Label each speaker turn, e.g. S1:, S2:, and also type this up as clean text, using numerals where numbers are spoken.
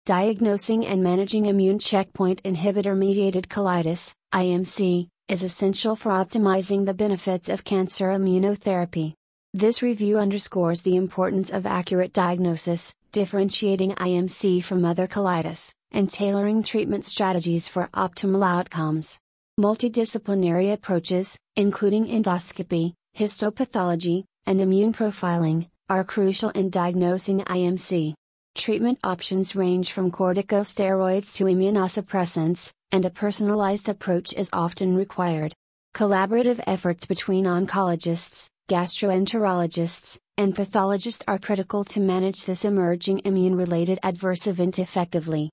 S1: Diagnosing and managing immune checkpoint inhibitor-mediated colitis, IMC, is essential for optimizing the benefits of cancer immunotherapy. This review underscores the importance of accurate diagnosis, differentiating IMC from other colitis, and tailoring treatment strategies for optimal outcomes. Multidisciplinary approaches, including endoscopy, histopathology, and immune profiling, are crucial in diagnosing IMC. Treatment options range from corticosteroids to immunosuppressants, and a personalized approach is often required. Collaborative efforts between oncologists, gastroenterologists, and pathologists are critical to manage this emerging immune-related adverse event effectively.